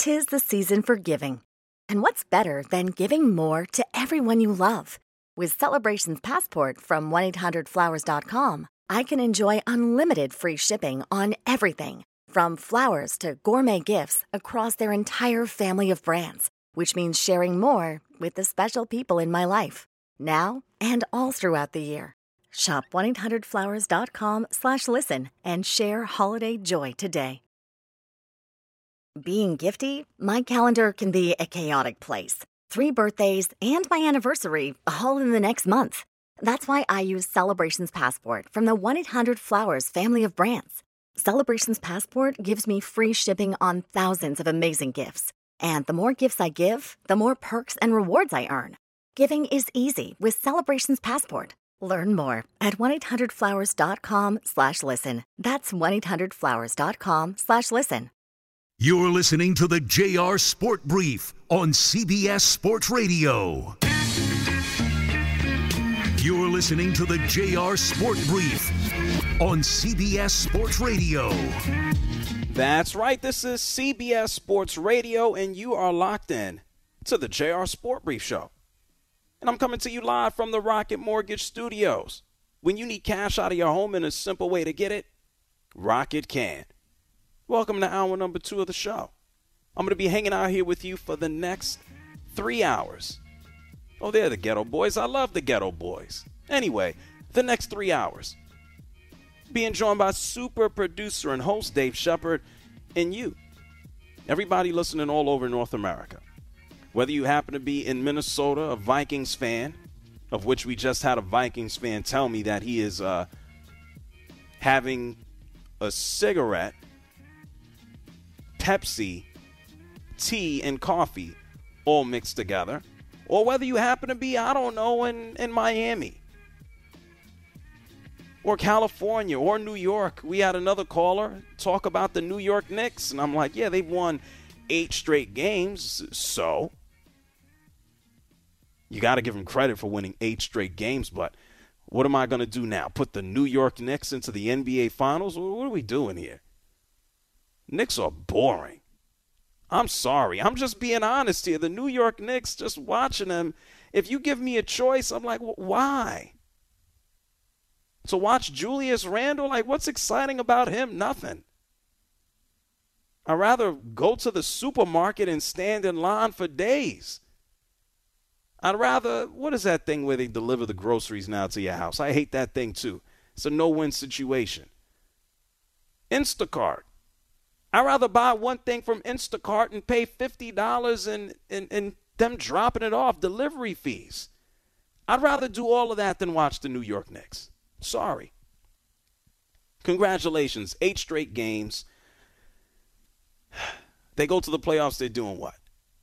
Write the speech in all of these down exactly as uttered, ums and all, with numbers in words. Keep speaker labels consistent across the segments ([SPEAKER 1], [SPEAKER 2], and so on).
[SPEAKER 1] 'Tis the season for giving. And what's better than giving more to everyone you love? With Celebrations Passport from one eight hundred flowers dot com, I can enjoy unlimited free shipping on everything, from flowers to gourmet gifts across their entire family of brands, which means sharing more with the special people in my life, now and all throughout the year. Shop one eight hundred flowers dot com slash listen and share holiday joy today. Being gifty, my calendar can be a chaotic place. Three birthdays and my anniversary all in the next month. That's why I use Celebrations Passport from the one eight hundred flowers family of brands. Celebrations Passport gives me free shipping on thousands of amazing gifts. And the more gifts I give, the more perks and rewards I earn. Giving is easy with Celebrations Passport. Learn more at one eight hundred flowers dot com slash listen. That's one eight hundred flowers dot com slash listen.
[SPEAKER 2] You're listening to the J R Sport Brief on C B S Sports Radio. You're listening to the J R Sport Brief on C B S Sports Radio.
[SPEAKER 3] That's right. This is C B S Sports Radio, and you are locked in to the J R Sport Brief Show. And I'm coming to you live from the Rocket Mortgage Studios. When you need cash out of your home and a simple way to get it, Rocket can. Welcome to hour number two of the show. I'm going to be hanging out here with you for the next three hours. Oh, they're the Ghetto Boys. I love the Ghetto Boys. Anyway, the next three hours. Being joined by super producer and host Dave Shepard and you. Everybody listening all over North America. Whether you happen to be in Minnesota, a Vikings fan, of which we just had a Vikings fan tell me that he is uh, having a cigarette, Pepsi, tea, and coffee all mixed together. Or whether you happen to be, I don't know, in, in Miami or California or New York. We had another caller talk about the New York Knicks, and I'm like, yeah, they've won eight straight games, so you got to give them credit for winning eight straight games, but what am I going to do now? Put the New York Knicks into the N B A Finals? What are we doing here? Knicks are boring. I'm sorry. I'm just being honest here. The New York Knicks, just watching them, if you give me a choice, I'm like, well, why? To watch Julius Randle, like, what's exciting about him? Nothing. I'd rather go to the supermarket and stand in line for days. I'd rather, what is that thing where they deliver the groceries now to your house? I hate that thing too. It's a no-win situation. Instacart. I'd rather buy one thing from Instacart and pay fifty dollars and, and, and them dropping it off, delivery fees. I'd rather do all of that than watch the New York Knicks. Sorry. Congratulations. Eight straight games. They go to the playoffs, they're doing what?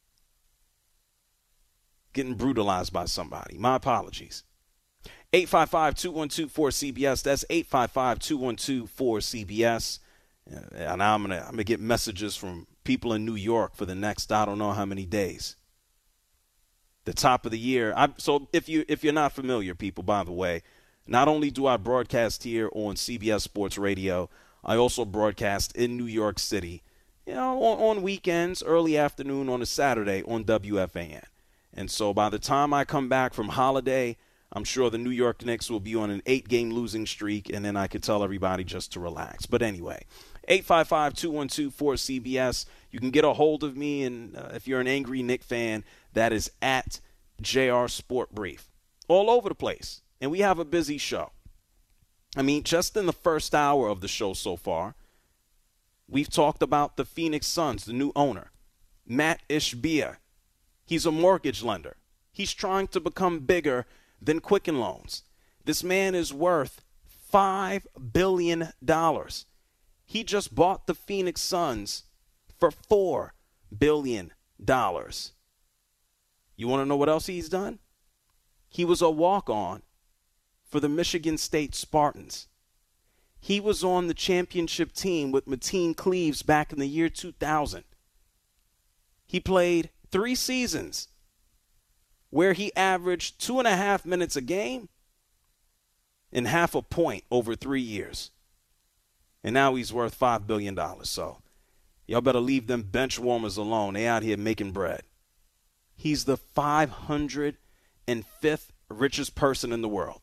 [SPEAKER 3] Getting brutalized by somebody. My apologies. eight five five, two one two, four C B S. That's eight five five, two one two, four C B S. And I'm gonna I'm gonna get messages from people in New York for the next I don't know how many days. The top of the year. I, so if you if you're not familiar, people, by the way, not only do I broadcast here on C B S Sports Radio, I also broadcast in New York City, you know, on, on weekends, early afternoon on a Saturday on W F A N. And so by the time I come back from holiday, I'm sure the New York Knicks will be on an eight-game losing streak, and then I could tell everybody just to relax. But anyway, eight five five, two one two, four C B S. You can get a hold of me, and uh, if you're an angry Knick fan, that is at J R Sport Brief. All over the place. And we have a busy show. I mean, just in the first hour of the show so far, we've talked about the Phoenix Suns, the new owner, Matt Ishbia. He's a mortgage lender. He's trying to become bigger than Quicken Loans. This man is worth five billion dollars. He just bought the Phoenix Suns for four billion dollars. You want to know what else he's done? He was a walk-on for the Michigan State Spartans. He was on the championship team with Mateen Cleaves back in the year two thousand. He played three seasons where he averaged two and a half minutes a game and half a point over three years. And now he's worth five billion dollars. So Y'all better leave them bench warmers alone. They out here making bread. He's the five hundred fifth richest person in the world.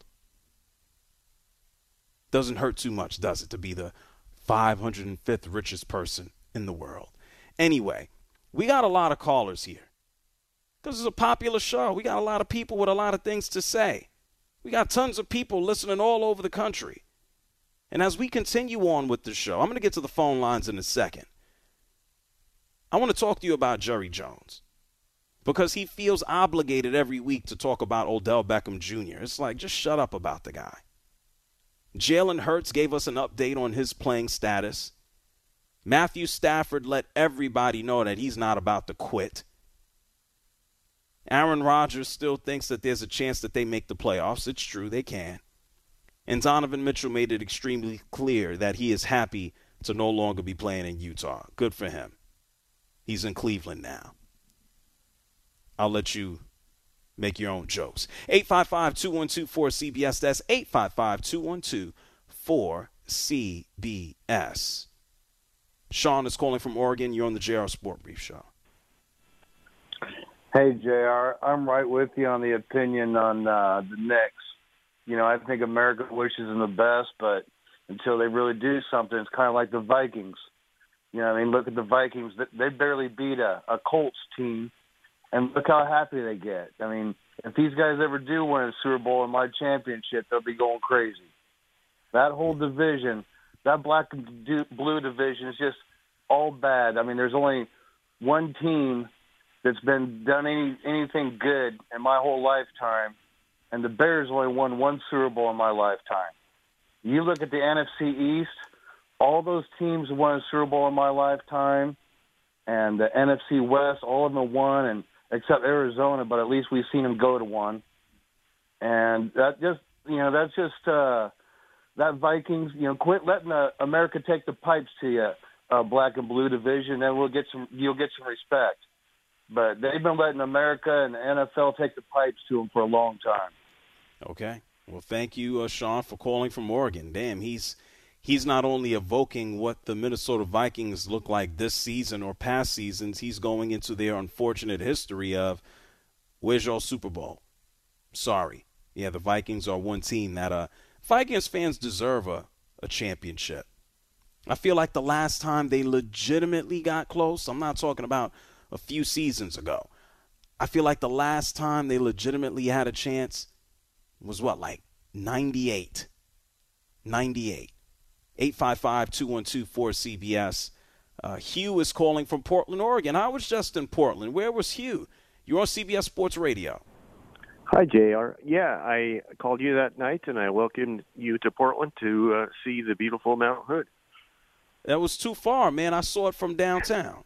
[SPEAKER 3] Doesn't hurt too much, does it, to be the five hundred fifth richest person in the world? Anyway, we got a lot of callers here. This is a popular show. We got a lot of people with a lot of things to say. We got tons of people listening all over the country. And as we continue on with the show, I'm going to get to the phone lines in a second. I want to talk to you about Jerry Jones because he feels obligated every week to talk about Odell Beckham Junior It's like, just shut up about the guy. Jalen Hurts gave us an update on his playing status. Matthew Stafford let everybody know that he's not about to quit. Aaron Rodgers still thinks that there's a chance that they make the playoffs. It's true, they can. And Donovan Mitchell made it extremely clear that he is happy to no longer be playing in Utah. Good for him. He's in Cleveland now. I'll let you make your own jokes. eight five five, two one two, four C B S. That's eight five five, two one two, four C B S. Sean is calling from Oregon. You're on the J R Sport Brief Show.
[SPEAKER 4] Hey, J R. I'm right with you on the opinion on uh, the Knicks. You know, I think America wishes them the best, but until they really do something, it's kind of like the Vikings. You know, I mean, look at the Vikings. They barely beat a, a Colts team, and look how happy they get. I mean, if these guys ever do win a Super Bowl and my championship, they'll be going crazy. That whole division, that black and blue division is just all bad. I mean, there's only one team that's been done any anything good in my whole lifetime, and the Bears only won one Super Bowl in my lifetime. You look at the N F C East, all those teams won a Super Bowl in my lifetime, and the N F C West, all of them won, and except Arizona, but at least we've seen them go to one. And that just, you know, that's just uh, that Vikings. You know, quit letting uh, America take the pipes to you, uh, black and blue division, and we'll get some. You'll get some respect. But they've been letting America and the N F L take the pipes to them for a long time.
[SPEAKER 3] Okay. Well, thank you, uh, Sean, for calling from Oregon. Damn, he's he's not only evoking what the Minnesota Vikings look like this season or past seasons, he's going into their unfortunate history of, where's your Super Bowl? Sorry. Yeah, the Vikings are one team that uh, Vikings fans deserve a, a championship. I feel like the last time they legitimately got close, I'm not talking about a few seasons ago. I feel like the last time they legitimately had a chance was what, like ninety-eight. ninety-eight. eight five five, two one two, four C B S. Uh, Hugh is calling from Portland, Oregon. I was just in Portland. Where was Hugh? You're on C B S Sports Radio.
[SPEAKER 5] Hi, J R. Yeah, I called you that night, and I welcomed you to Portland to uh, see the beautiful Mount Hood.
[SPEAKER 3] That was too far, man. I saw it from downtown.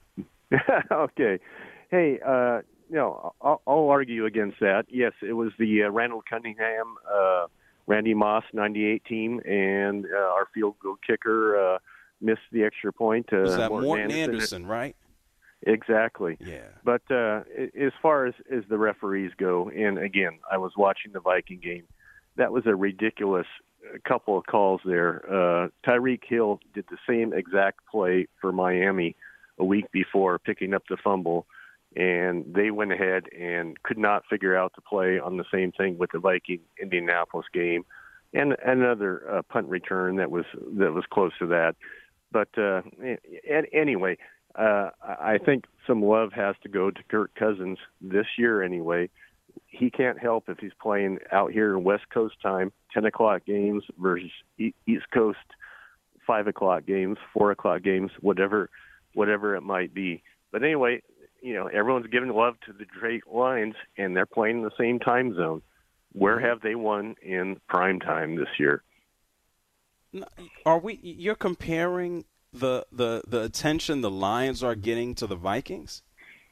[SPEAKER 5] Okay. Hey, uh, you know, I'll, I'll argue against that. Yes, it was the uh, Randall Cunningham, uh, Randy Moss ninety-eight team, and uh, our field goal kicker uh, missed the extra point. Uh,
[SPEAKER 3] was that Morton, Morton
[SPEAKER 5] Anderson,
[SPEAKER 3] Anderson, right?
[SPEAKER 5] Exactly.
[SPEAKER 3] Yeah.
[SPEAKER 5] But uh, as far as, as the referees go, and again, I was watching the Viking game, that was a ridiculous couple of calls there. Uh, Tyreek Hill did the same exact play for Miami a week before, picking up the fumble, and they went ahead and could not figure out the play on the same thing with the Viking Indianapolis game, and another uh, punt return that was that was close to that. But uh, anyway, uh, I think some love has to go to Kirk Cousins this year anyway. He can't help if he's playing out here in West Coast time, ten o'clock games versus East Coast five o'clock games, four o'clock games, whatever whatever it might be. But anyway, you know, everyone's giving love to the Detroit Lions, and they're playing in the same time zone. Where have they won in prime time this year?
[SPEAKER 3] Are we? You're comparing the the the attention the Lions are getting to the Vikings?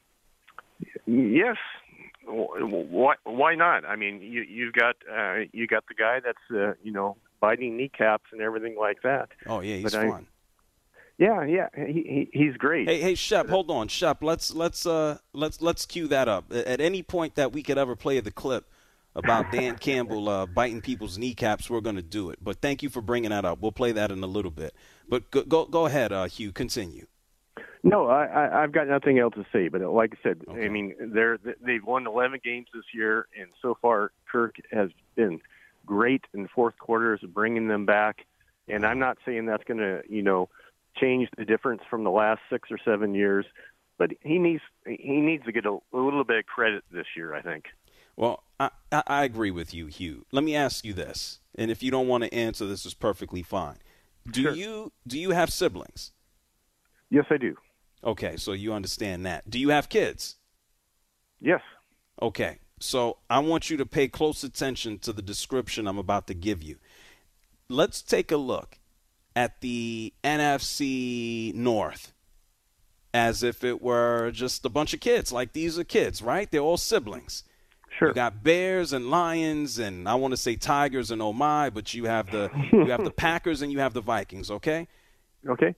[SPEAKER 5] Yes. Why? Why not? I mean, you you've got uh, you got the guy that's uh, you know biting kneecaps and everything like that.
[SPEAKER 3] Oh yeah, he's
[SPEAKER 5] but
[SPEAKER 3] fun.
[SPEAKER 5] I, Yeah, yeah, he, he he's great.
[SPEAKER 3] Hey, hey, Shep, hold on, Shep. Let's let's uh let's let's cue that up. At any point that we could ever play the clip about Dan Campbell uh, biting people's kneecaps, we're going to do it. But thank you for bringing that up. We'll play that in a little bit. But go go, go ahead, uh, Hugh. Continue.
[SPEAKER 5] No, I, I, I've got nothing else to say. But like I said,
[SPEAKER 3] Okay.
[SPEAKER 5] I mean, they're they've won eleven games this year, and so far Kirk has been great in the fourth quarters, bringing them back. And I'm not saying that's going to, you know, change the difference from the last six or seven years, but he needs he needs to get a, a little bit of credit this year, I think.
[SPEAKER 3] Well, I, I, I agree with you, Hugh. Let me ask you this, and if you don't want to answer, this is perfectly fine. Do
[SPEAKER 5] Sure.
[SPEAKER 3] you do you have siblings?
[SPEAKER 5] Yes, I do.
[SPEAKER 3] Okay, so you understand that. Do you have kids?
[SPEAKER 5] Yes.
[SPEAKER 3] Okay, so I want you to pay close attention to the description I'm about to give you. Let's take a look at the N F C North as if it were just a bunch of kids. Like, these are kids, right? They're all siblings.
[SPEAKER 5] Sure.
[SPEAKER 3] You got Bears and Lions, and I want to say Tigers and oh my, but you have the you have the Packers and you have the Vikings, okay?
[SPEAKER 5] Okay.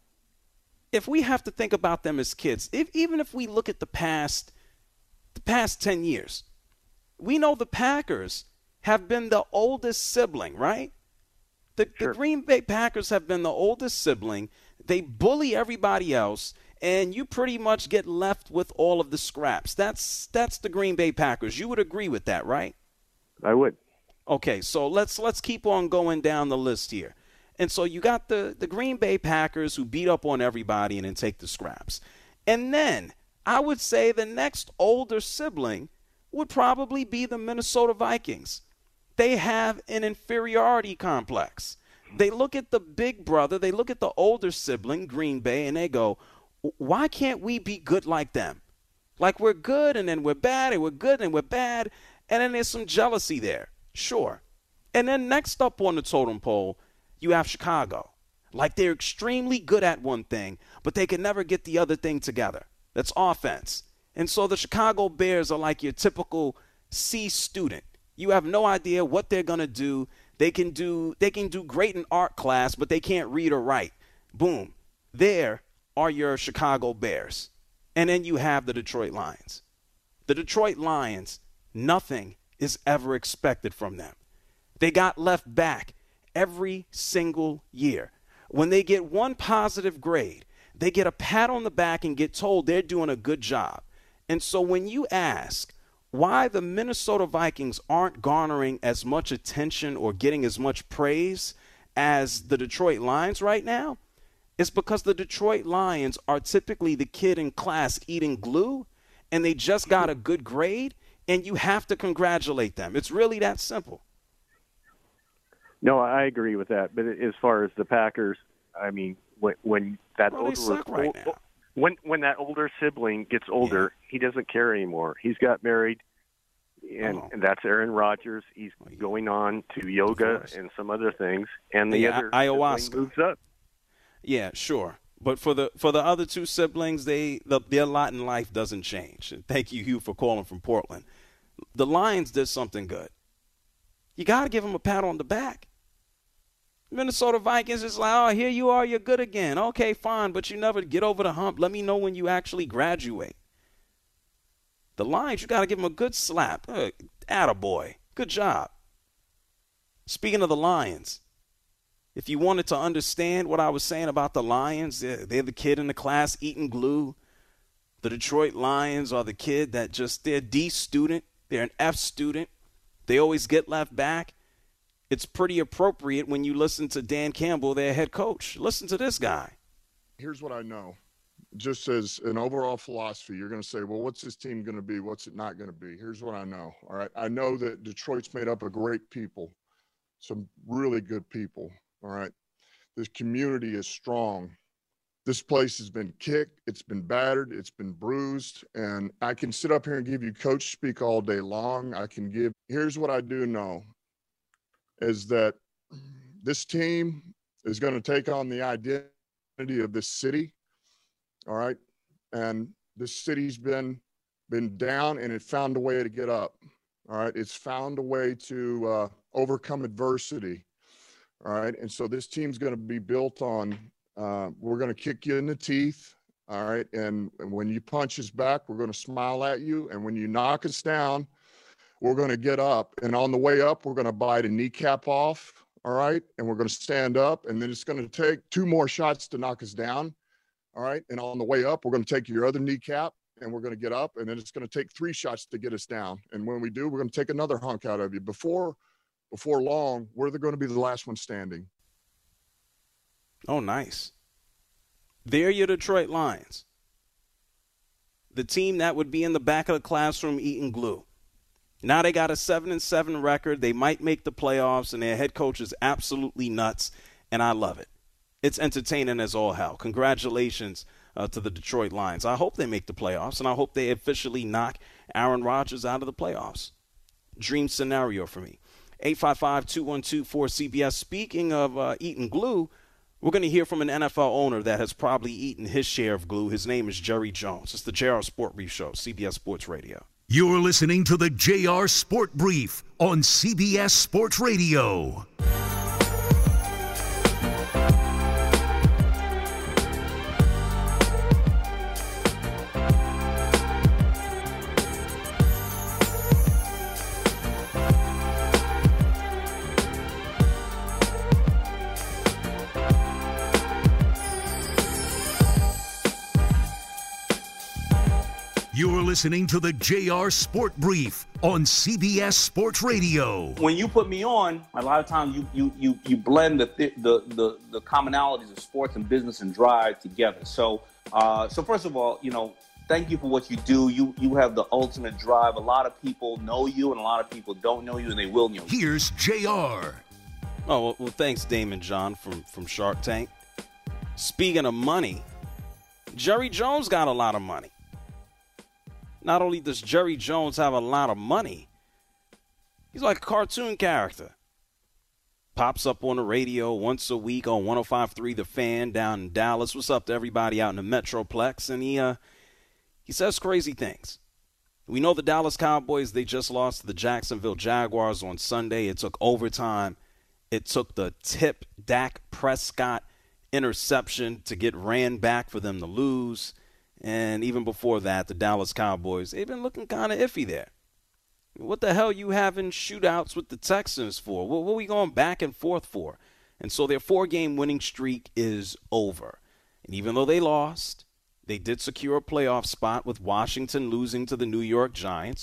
[SPEAKER 3] If we have to think about them as kids, if, even if we look at the past the past ten years, we know the Packers have been the oldest sibling, right? The,
[SPEAKER 5] Sure.
[SPEAKER 3] the Green Bay Packers have been the oldest sibling. They bully everybody else, and you pretty much get left with all of the scraps. That's that's the Green Bay Packers. You would agree with that, right?
[SPEAKER 5] I would.
[SPEAKER 3] Okay, so let's let's keep on going down the list here. And so you got the, the Green Bay Packers who beat up on everybody and then take the scraps. And then I would say the next older sibling would probably be the Minnesota Vikings. They have an inferiority complex. They look at the big brother, they look at the older sibling, Green Bay, and they go, why can't we be good like them? Like, we're good and then we're bad, and we're good and we're bad, and then there's some jealousy there. Sure. And then next up on the totem pole, you have Chicago. Like, they're extremely good at one thing, but they can never get the other thing together. That's offense. And so the Chicago Bears are like your typical C student. You have no idea what they're going to do. They can do they can do great in art class, but they can't read or write. Boom. There are your Chicago Bears. And then you have the Detroit Lions. The Detroit Lions, nothing is ever expected from them. They got left back every single year. When they get one positive grade, they get a pat on the back and get told they're doing a good job. And so when you ask why the Minnesota Vikings aren't garnering as much attention or getting as much praise as the Detroit Lions right now, it's because the Detroit Lions are typically the kid in class eating glue, and they just got a good grade, and you have to congratulate them. It's really that simple.
[SPEAKER 5] No, I agree with that. But as far as the Packers, I mean, when, when that
[SPEAKER 3] Well, they
[SPEAKER 5] older
[SPEAKER 3] suck right
[SPEAKER 5] old-
[SPEAKER 3] now.
[SPEAKER 5] when when that older sibling gets older, he doesn't care anymore. He's got married, and,
[SPEAKER 3] Oh.
[SPEAKER 5] and that's Aaron Rodgers. He's going on to yoga
[SPEAKER 3] course.
[SPEAKER 5] and some other things, and the
[SPEAKER 3] Yeah,
[SPEAKER 5] other
[SPEAKER 3] ayahuasca.
[SPEAKER 5] sibling moves up.
[SPEAKER 3] Yeah, sure. But for the for the other two siblings, they the, their lot in life doesn't change. And thank you, Hugh, for calling from Portland. The Lions did something good. You got to give them a pat on the back. Minnesota Vikings is like, oh, here you are, you're good again. Okay, fine, but you never get over the hump. Let me know when you actually graduate. The Lions, you got to give them a good slap. Uh, attaboy. Good job. Speaking of the Lions, if you wanted to understand what I was saying about the Lions, they're, they're the kid in the class eating glue. The Detroit Lions are the kid that just, they're a D student. They're an F student. They always get left back. It's pretty appropriate when you listen to Dan Campbell, their head coach. Listen to this guy.
[SPEAKER 6] Here's what I know. Just as an overall philosophy, you're going to say, well, what's this team going to be? What's it not going to be? Here's what I know. All right. I know that Detroit's made up of great people, some really good people. All right. This community is strong. This place has been kicked. It's been battered. It's been bruised. And I can sit up here and give you coach speak all day long. I can give, here's what I do know is that this team is going to take on the identity of this city. All right. And this city's been, been down and it found a way to get up. All right. It's found a way to uh, overcome adversity. All right. And so this team's going to be built on, uh, we're going to kick you in the teeth. All right. And, and when you punch us back, we're going to smile at you. And when you knock us down, we're going to get up. And on the way up, we're going to bite a kneecap off. All right. And we're going to stand up. And then it's going to take two more shots to knock us down. All right. And on the way up, we're going to take your other kneecap and we're going to get up, and then it's going to take three shots to get us down. And when we do, we're going to take another hunk out of you. Before, before long, we're going to be the last one standing.
[SPEAKER 3] Oh, nice. They're your Detroit Lions. The team that would be in the back of the classroom eating glue. Now they got a seven and seven record. They might make the playoffs, and their head coach is absolutely nuts, and I love it. It's entertaining as all hell. Congratulations uh, to the Detroit Lions. I hope they make the playoffs, and I hope they officially knock Aaron Rodgers out of the playoffs. Dream scenario for me. eight five five, two one two, four C B S. Speaking of uh, eating glue, we're going to hear from an N F L owner that has probably eaten his share of glue. His name is Jerry Jones. It's the J R Sport Brief Show, C B S Sports Radio.
[SPEAKER 2] You're listening to the J R Sport Brief on C B S Sports Radio. You're listening to the J R Sport Brief on C B S Sports Radio.
[SPEAKER 7] When you put me on, a lot of times you you you you blend the th- the, the the commonalities of sports and business and drive together. So uh, so first of all, you know, thank you for what you do. You you have the ultimate drive. A lot of people know you, and a lot of people don't know you, and they will know you.
[SPEAKER 2] Here's J R.
[SPEAKER 3] Oh, well, well thanks, Damon John from, from Shark Tank. Speaking of money, Jerry Jones got a lot of money. Not only does Jerry Jones have a lot of money, he's like a cartoon character. Pops up on the radio once a week on one oh five point three The Fan down in Dallas. What's up to everybody out in the Metroplex? And he uh, he says crazy things. We know the Dallas Cowboys, they just lost to the Jacksonville Jaguars on Sunday. It took overtime. It took the tip Dak Prescott interception to get ran back for them to lose. And even before that, the Dallas Cowboys, they've been looking kind of iffy there. What the hell you having shootouts with the Texans for? What, what are we going back and forth for? And so their four-game winning streak is over. And even though they lost, they did secure a playoff spot with Washington losing to the New York Giants.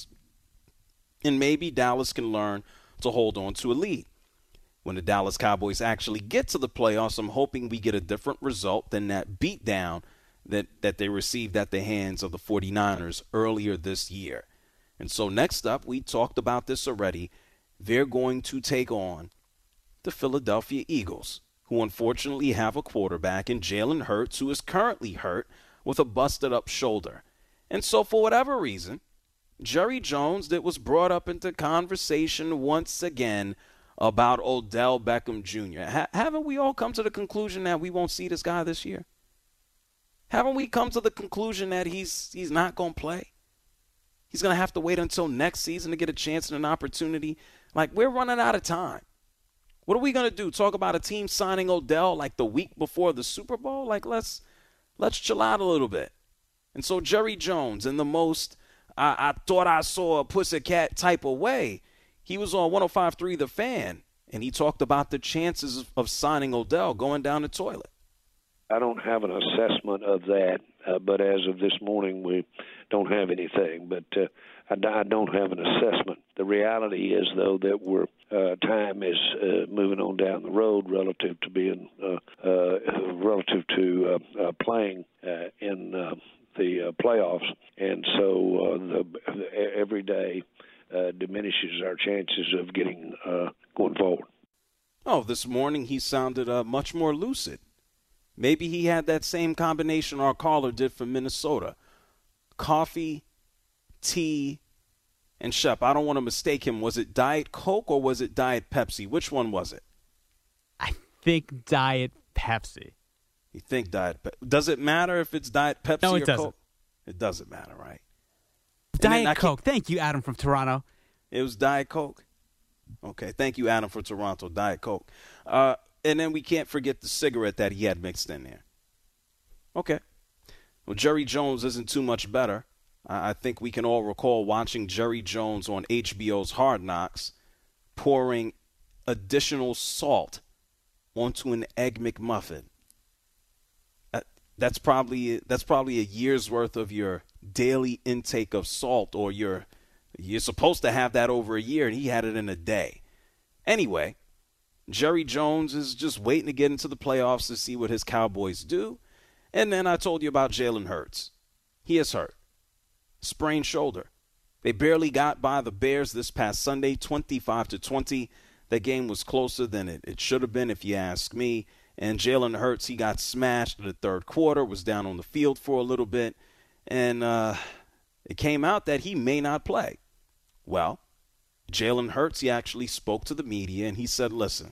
[SPEAKER 3] And maybe Dallas can learn to hold on to a lead. When the Dallas Cowboys actually get to the playoffs, I'm hoping we get a different result than that beatdown that, that they received at the hands of the 49ers earlier this year. And so next up, we talked about this already, they're going to take on the Philadelphia Eagles, who unfortunately have a quarterback in Jalen Hurts, who is currently hurt with a busted-up shoulder. And so for whatever reason, Jerry Jones, that was brought up into conversation once again about Odell Beckham Junior Ha- haven't we all come to the conclusion that we won't see this guy this year? Haven't we come to the conclusion that he's he's not going to play? He's going to have to wait until next season to get a chance and an opportunity. Like, we're running out of time. What are we going to do? Talk about a team signing Odell like the week before the Super Bowl? Like, let's let's chill out a little bit. And so Jerry Jones, in the most I, I thought I saw a pussycat type of way, he was on one oh five point three The Fan, and he talked about the chances of, of signing Odell going down the toilet.
[SPEAKER 8] I don't have an assessment of that, uh, but as of this morning, we don't have anything. But uh, I, I don't have an assessment. The reality is, though, that we're uh, time is uh, moving on down the road relative to being uh, uh, relative to uh, uh, playing uh, in uh, the uh, playoffs, and so uh, the, the every day uh, diminishes our chances of getting uh, going forward.
[SPEAKER 3] Oh, this morning he sounded uh, much more lucid. Maybe he had that same combination our caller did for Minnesota. Coffee, tea, and Shep. I don't want to mistake him. Was it Diet Coke or was it Diet Pepsi? Which one was it?
[SPEAKER 9] I think Diet Pepsi.
[SPEAKER 3] You think Diet Pepsi? Does it matter if it's Diet Pepsi
[SPEAKER 9] no, it
[SPEAKER 3] or
[SPEAKER 9] doesn't.
[SPEAKER 3] Coke? It doesn't matter, right?
[SPEAKER 9] Diet Coke. Thank you, Adam from Toronto.
[SPEAKER 3] It was Diet Coke? Okay. Thank you, Adam from Toronto. Diet Coke. Uh, And then we can't forget the cigarette that he had mixed in there. Okay. Well, Jerry Jones isn't too much better. I think we can all recall watching Jerry Jones on H B O's Hard Knocks pouring additional salt onto an Egg McMuffin. Uh, that's probably that's probably a year's worth of your daily intake of salt, or your you're supposed to have that over a year, and he had it in a day. Anyway, Jerry Jones is just waiting to get into the playoffs to see what his Cowboys do. And then I told you about Jalen Hurts. He is hurt. Sprained shoulder. They barely got by the Bears this past Sunday, twenty-five to twenty. That game was closer than it, it should have been, if you ask me. And Jalen Hurts, he got smashed in the third quarter, was down on the field for a little bit. And uh, it came out that he may not play. Well, Jalen Hurts, he actually spoke to the media, and he said, listen,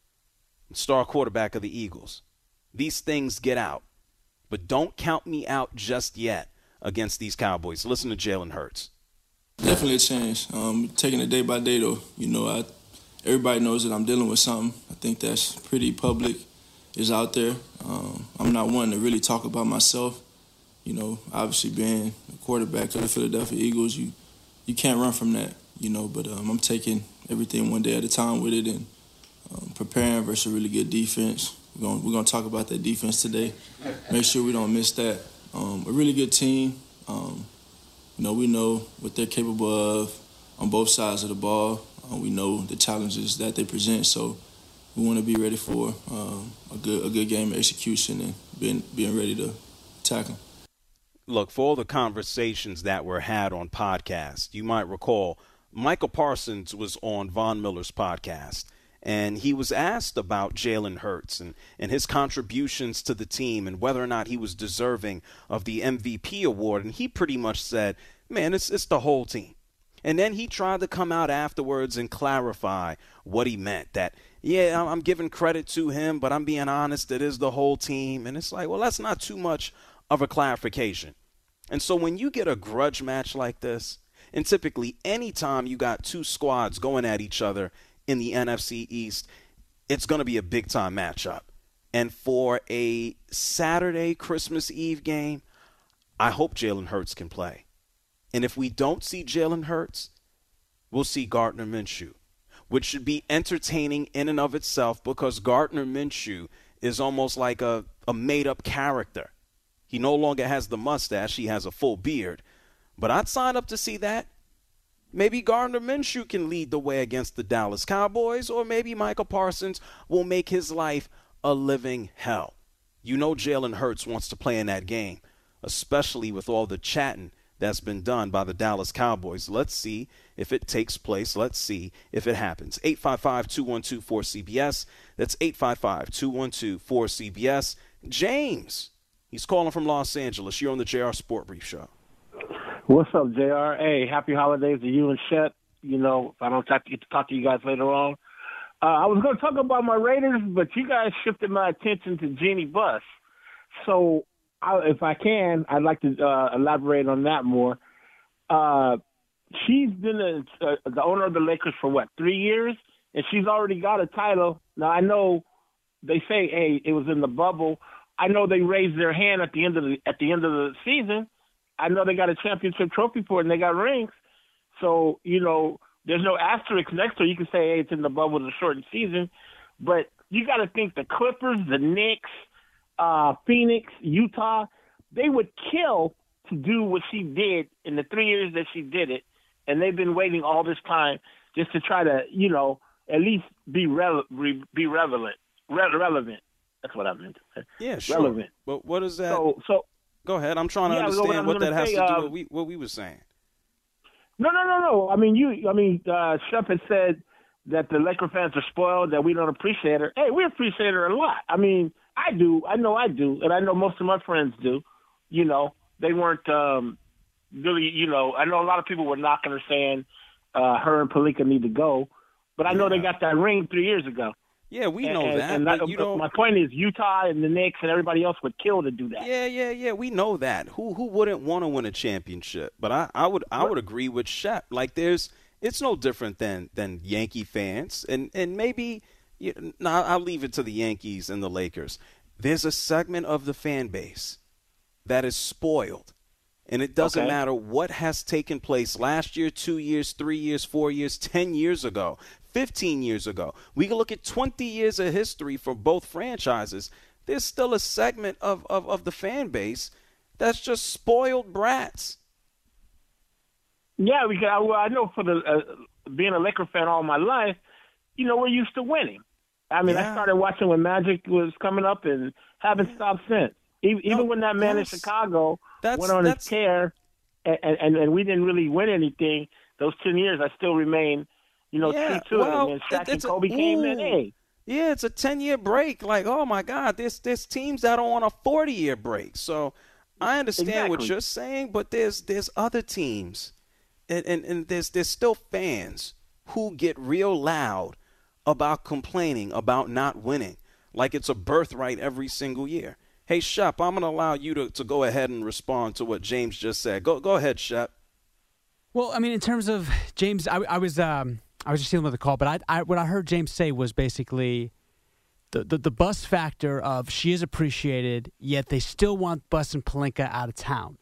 [SPEAKER 3] star quarterback of the Eagles, these things get out, but don't count me out just yet against these Cowboys. Listen to Jalen Hurts.
[SPEAKER 10] Definitely a change. Um, taking it day by day, though. You know, I, everybody knows that I'm dealing with something. I think that's pretty public. It's out there. Um, I'm not one to really talk about myself. You know, obviously being a quarterback of the Philadelphia Eagles, you you can't run from that. You know, but um, I'm taking everything one day at a time with it and um, preparing versus a really good defense. We're going we're gonna talk about that defense today. Make sure we don't miss that. Um, a really good team. Um, you know, we know what they're capable of on both sides of the ball. Uh, we know the challenges that they present, so we want to be ready for um, a good a good game of execution and being being ready to tackle.
[SPEAKER 3] Look, for all the conversations that were had on podcasts, you might recall Michael Parsons was on Von Miller's podcast, and he was asked about Jalen Hurts and, and his contributions to the team and whether or not he was deserving of the M V P award. And he pretty much said, man, it's it's the whole team. And then he tried to come out afterwards and clarify what he meant, that, yeah, I'm giving credit to him, but I'm being honest, it is the whole team. And it's like, well, that's not too much of a clarification. And so when you get a grudge match like this, and typically any time you got two squads going at each other in the N F C East, it's going to be a big-time matchup. And for a Saturday Christmas Eve game, I hope Jalen Hurts can play. And if we don't see Jalen Hurts, we'll see Gardner Minshew, which should be entertaining in and of itself because Gardner Minshew is almost like a, a made-up character. He no longer has the mustache. He has a full beard. But I'd sign up to see that. Maybe Gardner Minshew can lead the way against the Dallas Cowboys, or maybe Michael Parsons will make his life a living hell. You know Jalen Hurts wants to play in that game, especially with all the chatting that's been done by the Dallas Cowboys. Let's see if it takes place. Let's see if it happens. eight five five, two one two, four C B S. That's eight five five, two one two, four C B S. James, he's calling from Los Angeles. You're on the J R Sport Brief Show.
[SPEAKER 11] What's up, J R? Hey, happy holidays to you and Shep. You know, if I don't talk to, get to talk to you guys later on. Uh, I was going to talk about my Raiders, but you guys shifted my attention to Jeannie Buss. So I, if I can, I'd like to uh, elaborate on that more. Uh, she's been a, uh, the owner of the Lakers for, what, three years? And she's already got a title. Now, I know they say, hey, it was in the bubble. I know they raised their hand at the end of the at the end of the season. I know they got a championship trophy for it, and they got rings. So, you know, there's no asterisk next to it. You can say, hey, it's in the bubble of the shortened season. But you got to think the Clippers, the Knicks, uh, Phoenix, Utah, they would kill to do what she did in the three years that she did it. And they've been waiting all this time just to try to, you know, at least be rele- re- be relevant. Re- relevant. That's what I meant to say.
[SPEAKER 3] Yeah, sure.
[SPEAKER 11] Relevant.
[SPEAKER 3] But what is that?
[SPEAKER 11] So, so
[SPEAKER 3] Go ahead. I'm trying to
[SPEAKER 11] yeah,
[SPEAKER 3] understand what, what that
[SPEAKER 11] say,
[SPEAKER 3] has to do
[SPEAKER 11] uh,
[SPEAKER 3] with we, what we were saying.
[SPEAKER 11] No, no, no, no. I mean, you. I mean, uh, Shep had said that the Laker fans are spoiled, that we don't appreciate her. Hey, we appreciate her a lot. I mean, I do. I know I do, and I know most of my friends do. You know, they weren't um, really. You know, I know a lot of people were knocking her, saying uh, her and Pelinka need to go, but I know
[SPEAKER 3] Yeah.
[SPEAKER 11] they got that ring three years ago.
[SPEAKER 3] Yeah, we know
[SPEAKER 11] and,
[SPEAKER 3] that.
[SPEAKER 11] And
[SPEAKER 3] but
[SPEAKER 11] that,
[SPEAKER 3] you don't.
[SPEAKER 11] my point is, Utah and the Knicks and everybody else would kill to do that.
[SPEAKER 3] Yeah, yeah, yeah. We know that. Who who wouldn't want to win a championship? But I, I would I would agree with Shep. Like there's it's no different than than Yankee fans, and and maybe you, no, I'll leave it to the Yankees and the Lakers. There's a segment of the fan base that is spoiled, and it doesn't
[SPEAKER 11] Okay.
[SPEAKER 3] matter what has taken place last year, two years, three years, four years, ten years ago, fifteen years ago. We can look at twenty years of history for both franchises. there's still a segment of, of, of the fan base that's just spoiled brats.
[SPEAKER 11] Yeah, because I, well, I know for the uh, being a Laker fan all my life, you know, we're used to winning. I mean, yeah. I started watching when Magic was coming up and haven't yeah. stopped since. Even, no, even when that man yes. in Chicago went on his tear and, and, and we didn't really win anything, those ten years, I still remain, you know,
[SPEAKER 3] yeah,
[SPEAKER 11] true to
[SPEAKER 3] well,
[SPEAKER 11] it. And then Shaq
[SPEAKER 3] it,
[SPEAKER 11] and Kobe a, came in, hey.
[SPEAKER 3] Yeah, it's a ten-year break. Like, oh, my God, there's, there's teams that are on a forty-year break. So I understand
[SPEAKER 11] exactly.
[SPEAKER 3] what you're saying, but there's there's other teams, and, and, and there's, there's still fans who get real loud about complaining about not winning, like it's a birthright every single year. Hey, Shep, I'm going to allow you to, to go ahead and respond to what James just said. Go go ahead, Shep.
[SPEAKER 9] Well, I mean, in terms of James, I, I was um, I was just dealing with the call, but I, I what I heard James say was basically the, the, the bus factor of she is appreciated, yet they still want Buss and Pelinka out of town.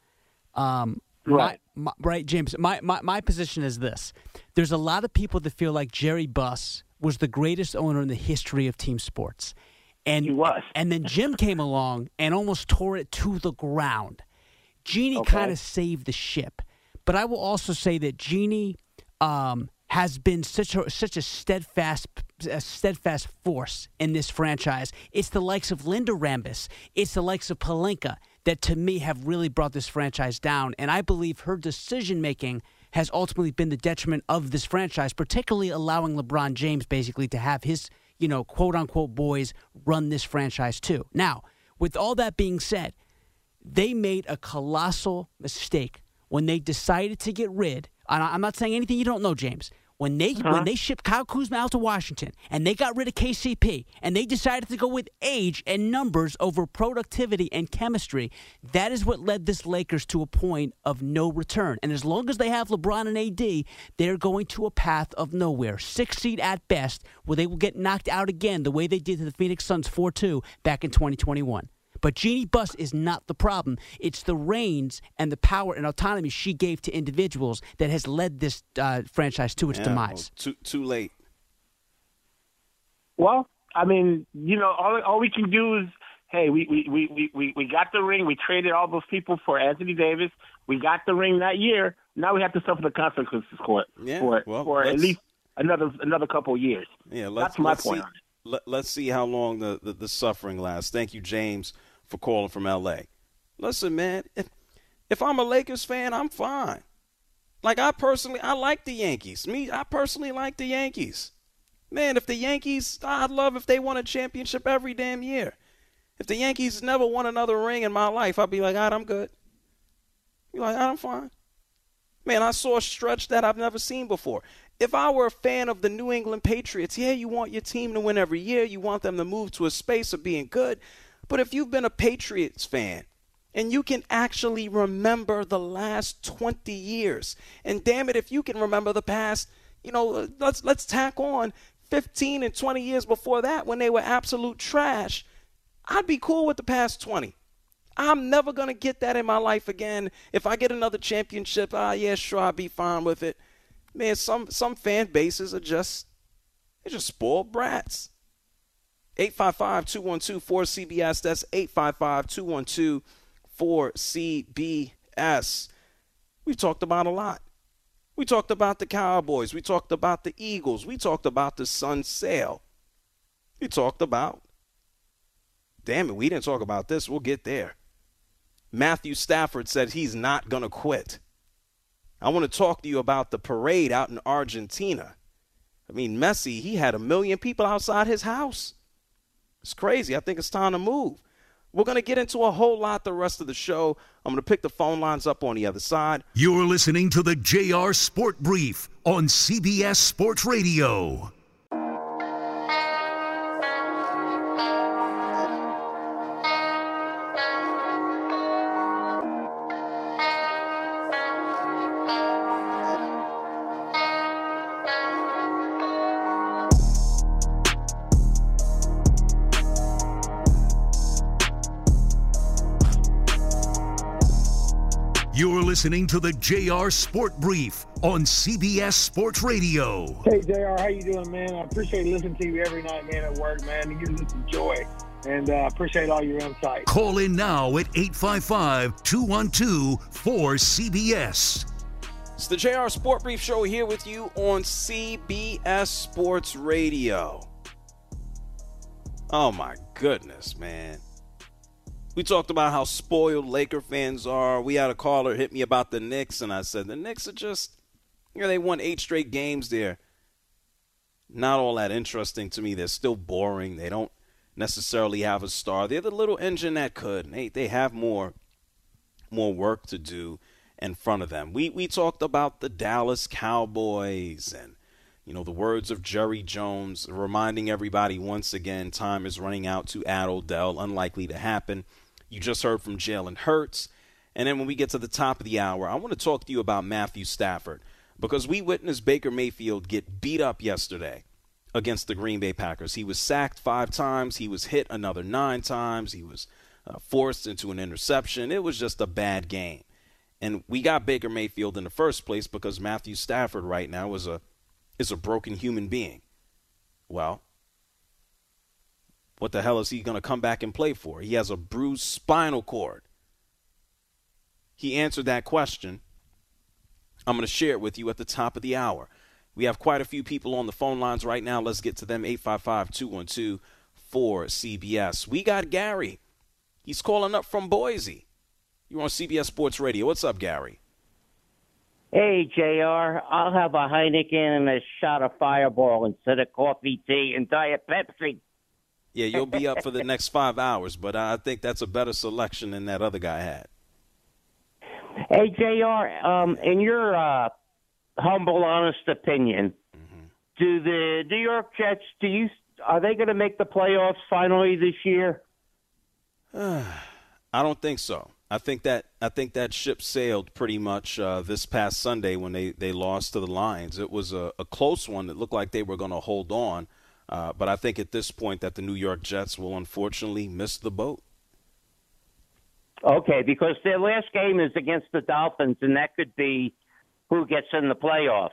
[SPEAKER 9] Um,
[SPEAKER 11] right.
[SPEAKER 9] My, my, right, James. My, my, my position is this. There's a lot of people that feel like Jerry Buss was the greatest owner in the history of team sports. And,
[SPEAKER 11] he was.
[SPEAKER 9] And then Jim came along and almost tore it to the ground. Jeannie
[SPEAKER 11] okay.
[SPEAKER 9] kind of saved the ship. But I will also say that Jeannie um, has been such a such a steadfast a steadfast force in this franchise. It's the likes of Linda Rambis. It's the likes of Pelinka that, to me, have really brought this franchise down. And I believe her decision-making has ultimately been the detriment of this franchise, particularly allowing LeBron James basically to have his, you know, quote-unquote boys run this franchise too. Now, with all that being said, they made a colossal mistake when they decided to get rid, and I'm not saying anything you don't know, James, when they uh-huh. when they shipped Kyle Kuzma out to Washington and they got rid of K C P and they decided to go with age and numbers over productivity and chemistry, that is what led this Lakers to a point of no return. And as long as they have LeBron and A D, they're going to a path of nowhere. Six seed at best, where they will get knocked out again the way they did to the Phoenix Suns four two back in twenty twenty-one. But Jeannie Buss is not the problem. It's the reins and the power and autonomy she gave to individuals that has led this uh, franchise to its
[SPEAKER 3] yeah,
[SPEAKER 9] demise.
[SPEAKER 3] Well, too too late.
[SPEAKER 11] Well, I mean, you know, all all we can do is, hey, we we, we, we, we got the ring. We traded all those people for Anthony Davis. We got the ring that year. Now we have to suffer the consequences for it
[SPEAKER 3] yeah,
[SPEAKER 11] for,
[SPEAKER 3] well,
[SPEAKER 11] for at least another another couple of years.
[SPEAKER 3] Yeah, let's,
[SPEAKER 11] That's my
[SPEAKER 3] let's
[SPEAKER 11] point
[SPEAKER 3] see,
[SPEAKER 11] on it.
[SPEAKER 3] Let, let's see how long the, the, the suffering lasts. Thank you, James, for calling from L A. Listen, man, if, if I'm a Lakers fan, I'm fine. Like, I personally, I like the Yankees. Me, I personally like the Yankees. Man, if the Yankees, I'd love if they won a championship every damn year. If the Yankees never won another ring in my life, I'd be like, all right, I'm good. Be like, all right, I'm fine. Man, I saw a stretch that I've never seen before. If I were a fan of the New England Patriots, yeah, you want your team to win every year. You want them to move to a space of being good. But if you've been a Patriots fan and you can actually remember the last twenty years, and damn it, if you can remember the past, you know, let's let's tack on fifteen and twenty years before that when they were absolute trash, I'd be cool with the past twenty. I'm never going to get that in my life again. If I get another championship, ah, yeah, sure, I'll be fine with it. Man, some some fan bases are just, they're just spoiled brats. eight five five, two one two, four C B S. That's eight five five, two one two, four C B S. We've talked about a lot. We talked about the Cowboys. We talked about the Eagles. We talked about the Sun Sail. We talked about, damn it, we didn't talk about this. We'll get there. Matthew Stafford said he's not going to quit. I want to talk to you about the parade out in Argentina. I mean, Messi, he had a million people outside his house. It's crazy. I think it's time to move. We're going to get into a whole lot the rest of the show. I'm going to pick the phone lines up on the other side.
[SPEAKER 2] You're listening to the J R Sport Brief on C B S Sports Radio. You're listening to the J R Sport Brief on C B S Sports Radio.
[SPEAKER 11] Hey, J R, how you doing, man? I appreciate listening to you every night, man, at work, man. You give me some joy.
[SPEAKER 12] and uh, appreciate all your insight.
[SPEAKER 2] Call in now at eight five five, two one two, four C B S.
[SPEAKER 3] It's the J R Sport Brief Show here with you on C B S Sports Radio. Oh, my goodness, man. We talked about how spoiled Laker fans are. We had a caller hit me about the Knicks, and I said, the Knicks are just, you know, they won eight straight games there. Not all that interesting to me. They're still boring. They don't necessarily have a star. They're the little engine that could. They, they have more, more work to do in front of them. We we talked about the Dallas Cowboys and, you know, the words of Jerry Jones, reminding everybody once again time is running out to add Odell, unlikely to happen. You just heard from Jalen Hurts. And then when we get to the top of the hour, I want to talk to you about Matthew Stafford, because we witnessed Baker Mayfield get beat up yesterday against the Green Bay Packers. He was sacked five times. He was hit another nine times. He was uh, forced into an interception. It was just a bad game. And we got Baker Mayfield in the first place because Matthew Stafford right now is a is a broken human being. Well, what the hell is he going to come back and play for? He has a bruised spinal cord. He answered that question. I'm going to share it with you at the top of the hour. We have quite a few people on the phone lines right now. Let's get to them. eight five five, two one two, four C B S. We got Gary. He's calling up from Boise. You're on C B S Sports Radio. What's up, Gary?
[SPEAKER 13] Hey, J R. I'll have a Heineken and a shot of Fireball instead of coffee, tea, and Diet Pepsi.
[SPEAKER 3] Yeah, you'll be up for the next five hours, but I think that's a better selection than that other guy had.
[SPEAKER 13] Hey, J R, um, in your uh, humble, honest opinion, mm-hmm. do the New York Jets, do you are they going to make the playoffs finally this year?
[SPEAKER 3] I don't think so. I think that I think that ship sailed pretty much uh, this past Sunday when they, they lost to the Lions. It was a, a close one that looked like they were going to hold on, uh, but I think at this point that the New York Jets will unfortunately miss the boat.
[SPEAKER 13] Okay, because their last game is against the Dolphins, and that could be who gets in the playoffs.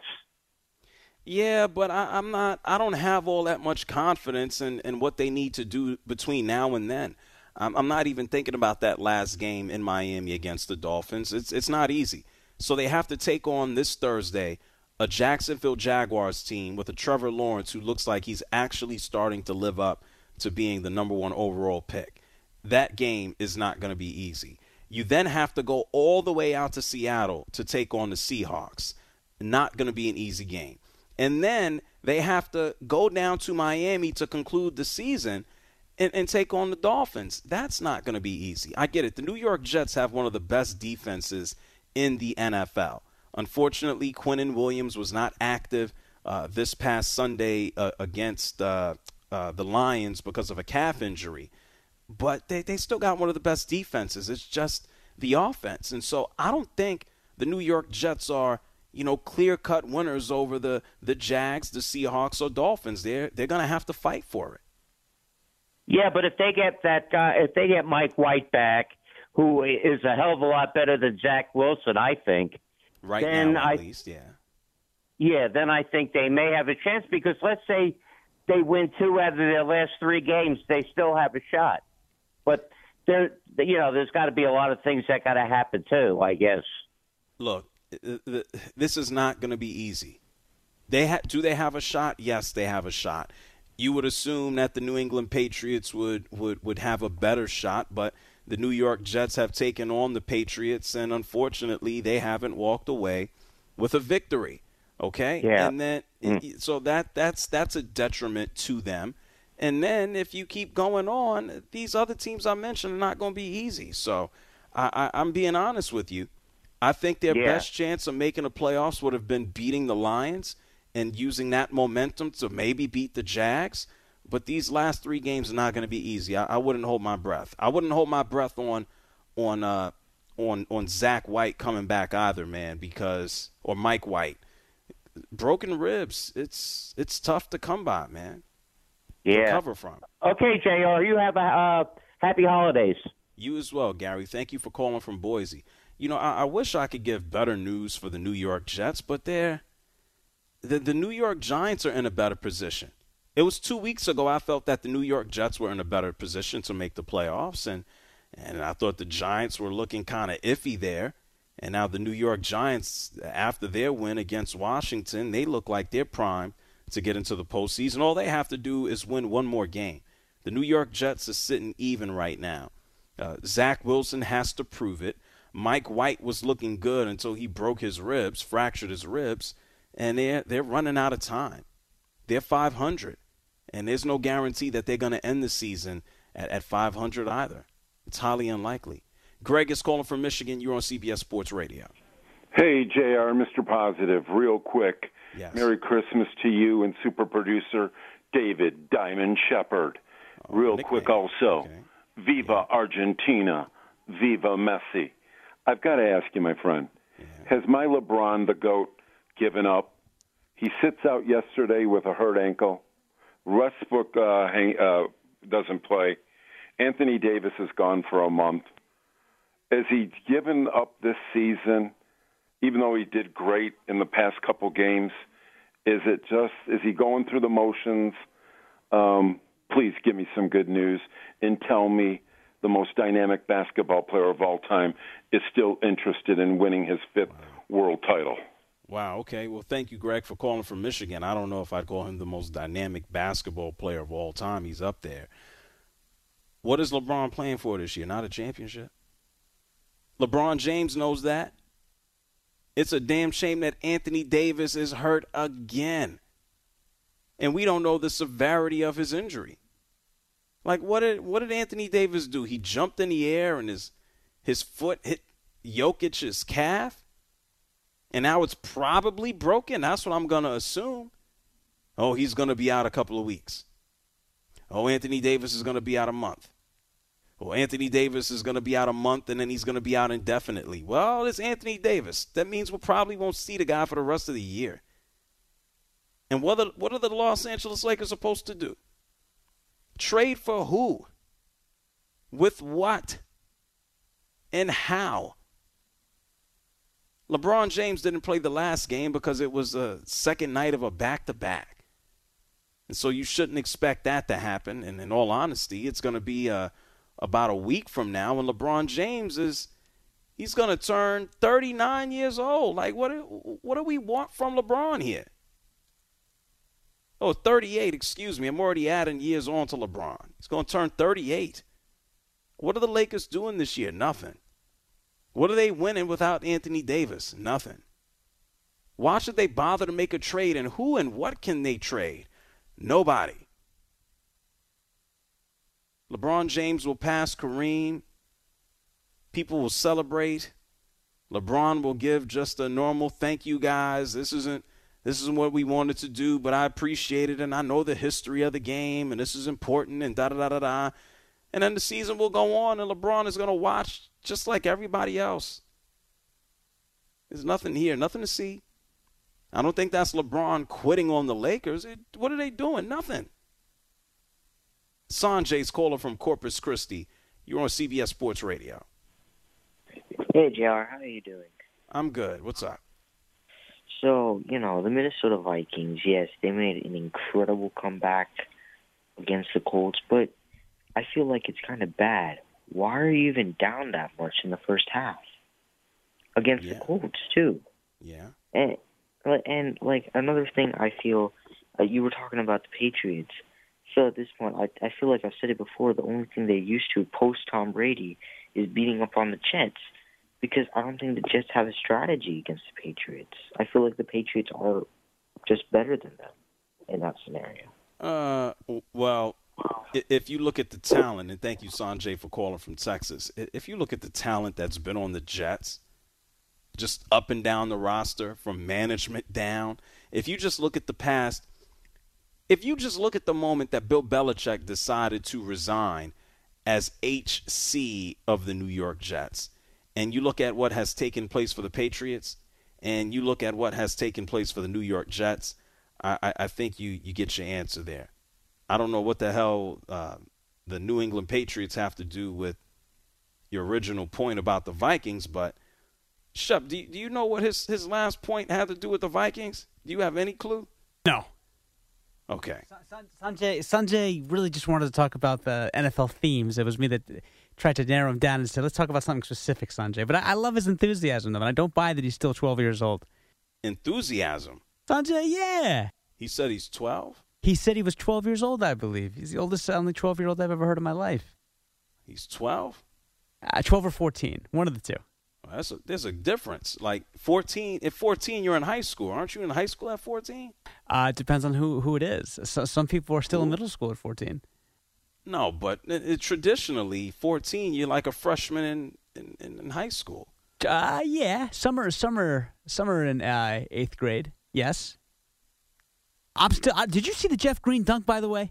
[SPEAKER 3] Yeah, but I, I'm not. I don't have all that much confidence in, in what they need to do between now and then. I'm, I'm not even thinking about that last game in Miami against the Dolphins. It's it's not easy. So they have to take on this Thursday a Jacksonville Jaguars team with a Trevor Lawrence who looks like he's actually starting to live up to being the number one overall pick. That game is not going to be easy. You then have to go all the way out to Seattle to take on the Seahawks. Not going to be an easy game. And then they have to go down to Miami to conclude the season and, and take on the Dolphins. That's not going to be easy. I get it. The New York Jets have one of the best defenses in the N F L. Unfortunately, Quinnen Williams was not active uh, this past Sunday uh, against uh, uh, the Lions because of a calf injury. But they, they still got one of the best defenses. It's just the offense. And so I don't think the New York Jets are, you know, clear-cut winners over the, the Jags, the Seahawks, or Dolphins. They're, they're going to have to fight for it.
[SPEAKER 13] Yeah, but if they get that guy, if they get Mike White back, who is a hell of a lot better than Zach Wilson, I think.
[SPEAKER 3] Right
[SPEAKER 13] then
[SPEAKER 3] now, at
[SPEAKER 13] I,
[SPEAKER 3] least, yeah.
[SPEAKER 13] Yeah, then I think they may have a chance because let's say they win two out of their last three games, they still have a shot. But there, you know, there's got to be a lot of things that got to happen too, I guess.
[SPEAKER 3] Look, this is not going to be easy. They ha- do they have a shot? Yes, they have a shot. You would assume that the New England Patriots would, would, would have a better shot, but the New York Jets have taken on the Patriots, and unfortunately, they haven't walked away with a victory. Okay,
[SPEAKER 13] yeah.
[SPEAKER 3] And then mm. so that that's that's a detriment to them. And then if you keep going on, these other teams I mentioned are not going to be easy. So I, I, I'm being honest with you. I think their
[SPEAKER 13] yeah.
[SPEAKER 3] best chance of making the playoffs would have been beating the Lions and using that momentum to maybe beat the Jags. But these last three games are not going to be easy. I, I wouldn't hold my breath. I wouldn't hold my breath on on uh, on on Zach White coming back either, man, because or Mike White. Broken ribs, it's it's tough to come by, man.
[SPEAKER 13] Yeah.
[SPEAKER 3] Recover from.
[SPEAKER 13] Okay, J R, you have a uh, happy holidays.
[SPEAKER 3] You as well, Gary. Thank you for calling from Boise. You know, I, I wish I could give better news for the New York Jets, but they're the the New York Giants are in a better position. It was two weeks ago I felt that the New York Jets were in a better position to make the playoffs, and and I thought the Giants were looking kind of iffy there. And now the New York Giants, after their win against Washington, they look like they're primed to get into the postseason. All they have to do is win one more game. The New York Jets are sitting even right now. Uh, Zach Wilson has to prove it. Mike White was looking good until he broke his ribs, fractured his ribs, and they're, they're running out of time. They're five hundred, and there's no guarantee that they're going to end the season at, at five hundred either. It's highly unlikely. Greg is calling from Michigan. You're on C B S Sports Radio.
[SPEAKER 14] Hey, J R, Mister Positive, real quick.
[SPEAKER 3] Yes.
[SPEAKER 14] Merry Christmas to you and super producer David Diamond Shepard. Oh, real nickname. Quick also, okay. Viva yeah. Argentina, Viva Messi. I've got to ask you, my friend, yeah. has my LeBron, the GOAT, given up? He sits out yesterday with a hurt ankle. Westbrook uh, hang, uh, doesn't play. Anthony Davis is gone for a month. Has he given up this season, even though he did great in the past couple games? Is it just, is he going through the motions? Um, please give me some good news and tell me the most dynamic basketball player of all time is still interested in winning his fifth world title.
[SPEAKER 3] Wow, okay. Well, thank you, Greg, for calling from Michigan. I don't know if I'd call him the most dynamic basketball player of all time. He's up there. What is LeBron playing for this year? Not a championship? LeBron James knows that. It's a damn shame that Anthony Davis is hurt again. And we don't know the severity of his injury. Like, what did what did Anthony Davis do? He jumped in the air and his his foot hit Jokic's calf? And now it's probably broken. That's what I'm going to assume. Oh, he's going to be out a couple of weeks. Oh, Anthony Davis is going to be out a month. Well, Anthony Davis is going to be out a month, and then he's going to be out indefinitely. Well, it's Anthony Davis. That means we probably won't see the guy for the rest of the year. And what are, what are the Los Angeles Lakers supposed to do? Trade for who? With what? And how? LeBron James didn't play the last game because it was a second night of a back-to-back. And so you shouldn't expect that to happen. And in all honesty, it's going to be uh, about a week from now when LeBron James is he's going to turn thirty-nine years old. Like, what, what do we want from LeBron here? Oh, thirty-eight, excuse me. I'm already adding years on to LeBron. He's going to turn thirty-eight. What are the Lakers doing this year? Nothing. What are they winning without Anthony Davis? Nothing. Why should they bother to make a trade, and who and what can they trade? Nobody. LeBron James will pass Kareem. People will celebrate. LeBron will give just a normal thank you, guys. This isn't this isn't what we wanted to do, but I appreciate it, and I know the history of the game, and this is important, and da-da-da-da-da. And then the season will go on, and LeBron is going to watch just like everybody else. There's nothing here, nothing to see. I don't think that's LeBron quitting on the Lakers. It, what are they doing? Nothing. Sanjay's caller from Corpus Christi. You're on C B S Sports Radio.
[SPEAKER 15] Hey, J R, how are you doing?
[SPEAKER 3] I'm good. What's up?
[SPEAKER 15] So, you know, the Minnesota Vikings, yes, they made an incredible comeback against the Colts, but I feel like it's kind of bad. Why are you even down that much in the first half? Against yeah. the Colts, too.
[SPEAKER 3] Yeah.
[SPEAKER 15] And, and like, another thing I feel, uh, you were talking about the Patriots. So at this point, I, I feel like I've said it before, the only thing they used to post-Tom Brady is beating up on the Jets, because I don't think the Jets have a strategy against the Patriots. I feel like the Patriots are just better than them in that scenario.
[SPEAKER 3] Uh, well, if you look at the talent, and thank you, Sanjay, for calling from Texas. If you look at the talent that's been on the Jets, just up and down the roster, from management down, if you just look at the past, if you just look at the moment that Bill Belichick decided to resign as H C of the New York Jets, and you look at what has taken place for the Patriots, and you look at what has taken place for the New York Jets, I, I think you, you get your answer there. I don't know what the hell uh, the New England Patriots have to do with your original point about the Vikings, but Shep, do you, do you know what his, his last point had to do with the Vikings? Do you have any clue?
[SPEAKER 9] No.
[SPEAKER 3] Okay.
[SPEAKER 9] Sanjay, Sanjay really just wanted to talk about the N F L themes. It was me that tried to narrow him down and said, let's talk about something specific, Sanjay. But I, I love his enthusiasm, though, and I don't buy that he's still twelve years old.
[SPEAKER 3] Enthusiasm?
[SPEAKER 9] Sanjay, yeah.
[SPEAKER 3] He said he's twelve?
[SPEAKER 9] He said he was twelve years old, I believe. He's the oldest, only twelve-year-old I've ever heard in my life.
[SPEAKER 3] He's twelve?
[SPEAKER 9] Uh, twelve or fourteen, one of the two.
[SPEAKER 3] Well, that's a, there's a difference. Like fourteen, at fourteen, you're in high school. Aren't you in high school at fourteen?
[SPEAKER 9] Uh, it depends on who, who it is. So, some people are still in middle school at fourteen.
[SPEAKER 3] No, but it, it, traditionally, fourteen, you're like a freshman in, in, in high school.
[SPEAKER 9] Uh, yeah, summer, summer, summer in uh, eighth grade. Yes. I'm still. Uh, did you see the Jeff Green dunk, by the way?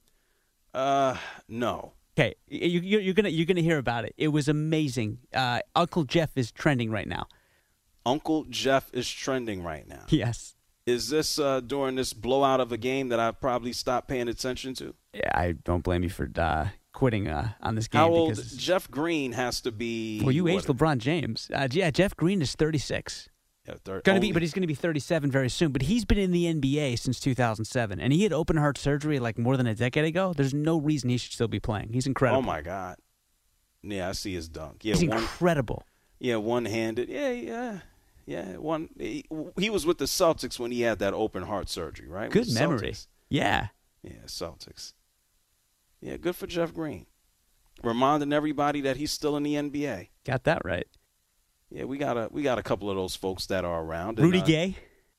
[SPEAKER 3] Uh, no.
[SPEAKER 9] Okay, you, you, you're gonna you're gonna hear about it. It was amazing. Uh, Uncle Jeff is trending right now.
[SPEAKER 3] Uncle Jeff is trending right now.
[SPEAKER 9] Yes.
[SPEAKER 3] Is this uh, during this blowout of a game that I probably stopped paying attention to?
[SPEAKER 9] Yeah, I don't blame you for uh, quitting uh, on this game.
[SPEAKER 3] How old
[SPEAKER 9] because
[SPEAKER 3] Jeff Green has to be?
[SPEAKER 9] Well, you
[SPEAKER 3] what,
[SPEAKER 9] aged LeBron James. Uh, yeah, Jeff Green is thirty-six.
[SPEAKER 3] Yeah, thir-
[SPEAKER 9] gonna be, but he's going to be thirty-seven very soon. But he's been in the N B A since two thousand seven, and he had open heart surgery like more than a decade ago. There's no reason he should still be playing. He's incredible.
[SPEAKER 3] Oh my God! Yeah, I see his dunk. Yeah,
[SPEAKER 9] he's
[SPEAKER 3] one,
[SPEAKER 9] incredible.
[SPEAKER 3] Yeah, one-handed. Yeah, yeah, yeah. One. He, he was with the Celtics when he had that open heart surgery, right?
[SPEAKER 9] Good memory.
[SPEAKER 3] Celtics.
[SPEAKER 9] Yeah.
[SPEAKER 3] Yeah, Celtics. Yeah, good for Jeff Green. Reminding everybody that he's still in the N B A.
[SPEAKER 9] Got that right.
[SPEAKER 3] Yeah, we got a we got a couple of those folks that are around. And,
[SPEAKER 9] Rudy
[SPEAKER 3] uh,
[SPEAKER 9] Gay.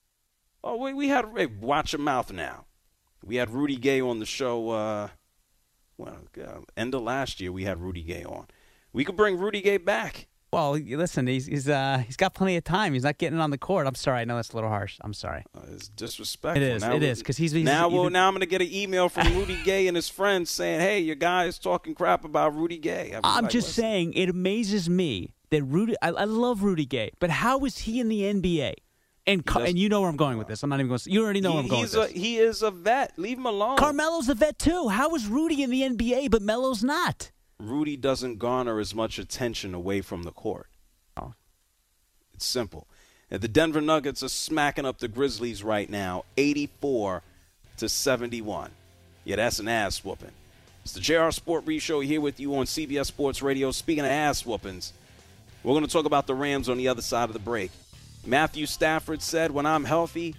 [SPEAKER 3] Oh, we we had hey, watch your mouth now. We had Rudy Gay on the show. Uh, well, uh, end of last year, we had Rudy Gay on. We could bring Rudy Gay back.
[SPEAKER 9] Well, listen, he's he's uh he's got plenty of time. He's not getting on the court. I'm sorry, I know that's a little harsh. I'm sorry.
[SPEAKER 3] Uh, it's disrespectful.
[SPEAKER 9] It is.
[SPEAKER 3] Now
[SPEAKER 9] it is because he's, he's
[SPEAKER 3] now.
[SPEAKER 9] even,
[SPEAKER 3] Well, now I'm going to get an email from Rudy Gay and his friends saying, "Hey, your guy is talking crap about Rudy Gay."
[SPEAKER 9] I'm
[SPEAKER 3] like,
[SPEAKER 9] just
[SPEAKER 3] listen.
[SPEAKER 9] saying, it amazes me that Rudy. I, I love Rudy Gay, but how is he in the N B A? And Car- and you know where I'm going with this. I'm not even going to. You already know
[SPEAKER 3] he,
[SPEAKER 9] where I'm going
[SPEAKER 3] he's
[SPEAKER 9] with
[SPEAKER 3] a,
[SPEAKER 9] this.
[SPEAKER 3] He is a vet. Leave him alone.
[SPEAKER 9] Carmelo's a vet too. How is Rudy in the N B A but Melo's not?
[SPEAKER 3] Rudy doesn't garner as much attention away from the court.
[SPEAKER 9] Oh.
[SPEAKER 3] It's simple. And the Denver Nuggets are smacking up the Grizzlies right now, eighty-four to seventy-one. Yeah, that's an ass whooping. It's the J R Sport Brief Show here with you on C B S Sports Radio. Speaking of ass whoopings, we're going to talk about the Rams on the other side of the break. Matthew Stafford said, when I'm healthy,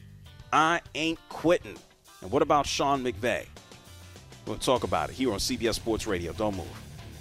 [SPEAKER 3] I ain't quitting. And what about Sean McVay? We'll talk about it here on C B S Sports Radio. Don't move.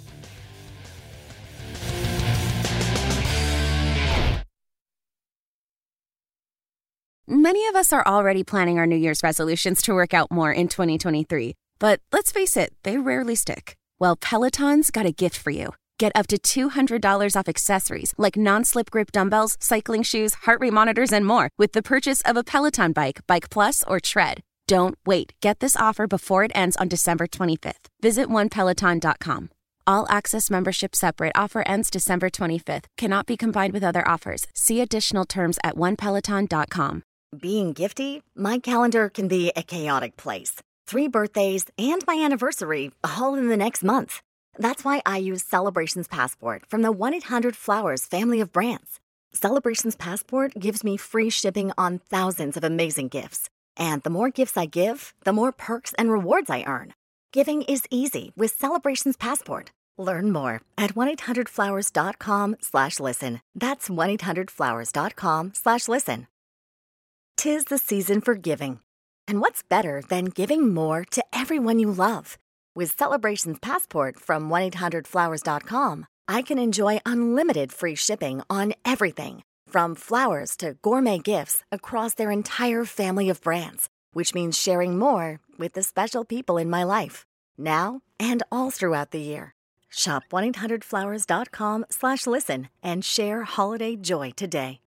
[SPEAKER 16] Many of us are already planning our New Year's resolutions to work out more in twenty twenty-three. But let's face it, they rarely stick. Well, Peloton's got a gift for you. Get up to two hundred dollars off accessories like non-slip grip dumbbells, cycling shoes, heart rate monitors, and more with the purchase of a Peloton bike, Bike Plus, or Tread. Don't wait. Get this offer before it ends on December twenty-fifth. Visit one peloton dot com. All access membership separate. Offer ends December twenty-fifth. Cannot be combined with other offers. See additional terms at one peloton dot com.
[SPEAKER 1] Being gifty, my calendar can be a chaotic place. Three birthdays and my anniversary all in the next month. That's why I use Celebrations Passport from the one eight hundred flowers family of brands. Celebrations Passport gives me free shipping on thousands of amazing gifts. And the more gifts I give, the more perks and rewards I earn. Giving is easy with Celebrations Passport. Learn more at one eight hundred flowers dot com slash listen. That's one eight hundred flowers dot com slash listen. 'Tis the season for giving. And what's better than giving more to everyone you love? With Celebrations Passport from one eight hundred flowers dot com, I can enjoy unlimited free shipping on everything, from flowers to gourmet gifts across their entire family of brands, which means sharing more with the special people in my life, now and all throughout the year. Shop one eight hundred flowers dot com slash listen and share holiday joy today.